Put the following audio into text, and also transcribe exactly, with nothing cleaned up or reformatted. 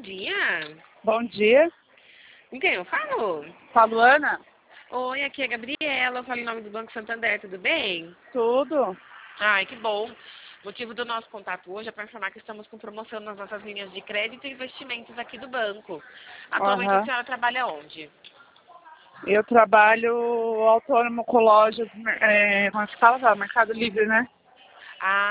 dia. Bom dia. Com quem eu falo? Falo, Ana? Oi, aqui é a Gabriela, eu falo em nome do Banco Santander, tudo bem? Tudo. Ai, que bom. O motivo do nosso contato hoje é para informar que estamos com promoção nas nossas linhas de crédito e investimentos aqui do banco. Atualmente a Uhum. senhora trabalha onde? Eu trabalho autônomo com lojas, é, como é que fala? Mercado Livre, né? Ah,